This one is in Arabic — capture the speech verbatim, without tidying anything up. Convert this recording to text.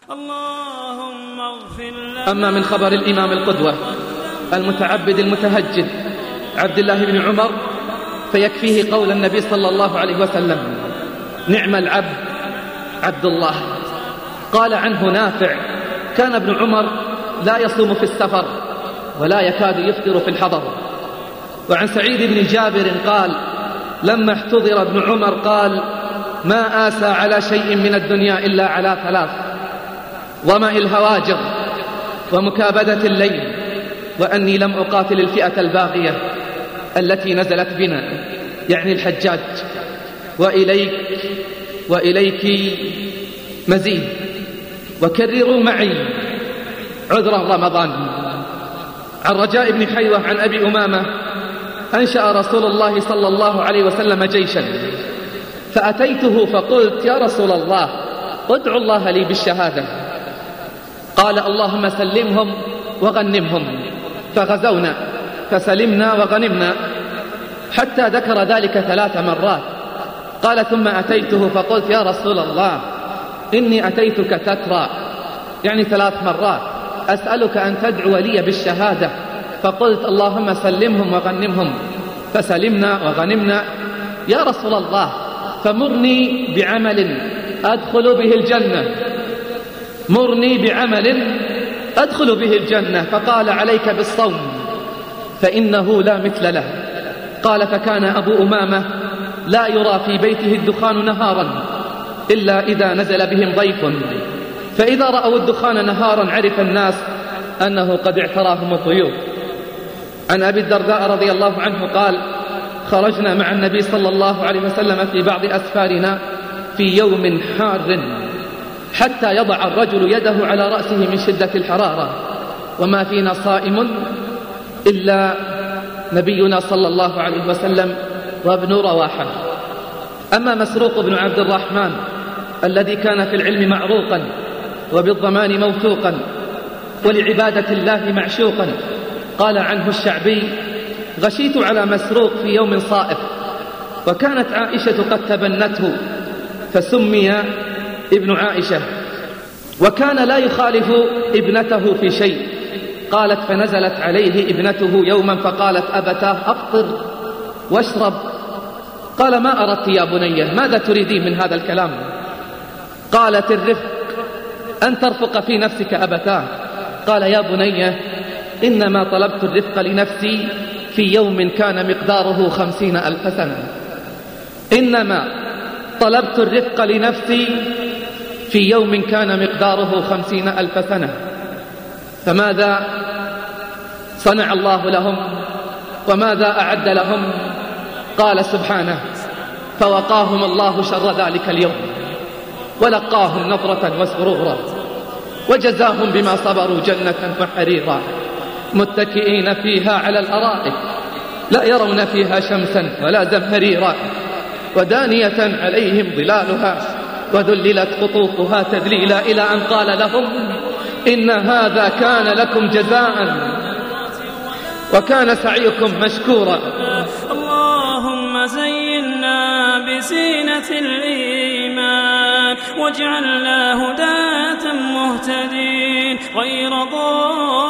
اللهم اغفر لنا. أما من خبر الإمام القدوة المتعبد المتهجد عبد الله بن عمر فيكفيه قول النبي صلى الله عليه وسلم: نعم العبد عبد الله. قال عنه نافع: كان ابن عمر لا يصوم في السفر ولا يكاد يفطر في الحضر. وعن سعيد بن جابر قال: لما احتضر ابن عمر قال: ما آسى على شيء من الدنيا إلا على ثلاث: وماء الهواجر، ومكابدة الليل، وأني لم أقاتل الفئة الباغية التي نزلت بنا، يعني الحجاج. وإليك وإليك مزيد، وكرروا معي عذرا رمضان. عن رجاء بن حيوة عن أبي أمامة: أنشأ رسول الله صلى الله عليه وسلم جيشا، فأتيته فقلت: يا رسول الله، ادعو الله لي بالشهادة. قال: اللهم سلمهم وغنمهم. فغزونا فسلمنا وغنمنا، حتى ذكر ذلك ثلاث مرات. قال: ثم أتيته فقلت: يا رسول الله، إني أتيتك تترى، يعني ثلاث مرات، أسألك أن تدعو لي بالشهادة. فقلت: اللهم سلمهم وغنمهم. فسلمنا وغنمنا. يا رسول الله، فمرني بعمل أدخل به الجنة، مرني بعمل أدخل به الجنة. فقال: عليك بالصوم فإنه لا مثل له. قال: فكان أبو أمامة لا يرى في بيته الدخان نهارا إلا إذا نزل بهم ضيف، فإذا رأوا الدخان نهارا عرف الناس أنه قد اعتراهم الضيوف. عن أبي الدرداء رضي الله عنه قال: خرجنا مع النبي صلى الله عليه وسلم في بعض أسفارنا في يوم حار، حتى يضع الرجل يده على رأسه من شدة الحرارة، وما فينا صائم إلا نبينا صلى الله عليه وسلم وابن رواحة. أما مسروق بن عبد الرحمن الذي كان في العلم معروقا وبالضمان موثوقا ولعبادة الله معشوقا، قال عنه الشعبي: غشيت على مسروق في يوم صائف، وكانت عائشة قد تبنته فسمي ابن عائشة، وكان لا يخالف ابنته في شيء. قالت: فنزلت عليه ابنته يوما فقالت: أبتاه أفطر واشرب. قال: ما أردت يا بنية؟ ماذا تريدين من هذا الكلام؟ قالت: الرفق، أن ترفق في نفسك أبتاه. قال: يا بنية، إنما طلبت الرفق لنفسي في يوم كان مقداره خمسين ألف سنة، إنما طلبت الرفق لنفسي في يوم كان مقداره خمسين ألف سنة. فماذا صنع الله لهم وماذا أعد لهم؟ قال سبحانه: فوقاهم الله شر ذلك اليوم ولقاهم نظرة وسرورا وجزاهم بما صبروا جنة وحريرا متكئين فيها على الأرائك لا يرون فيها شمسا ولا زمهريرا ودانية عليهم ظلالها وذللت قطوفها تذليلا، إلى أن قال لهم: إن هذا كان لكم جزاء وكان سعيكم مشكورا. اللهم زينا بزينة الإيمان واجعلنا هداة مهتدين غير ضالين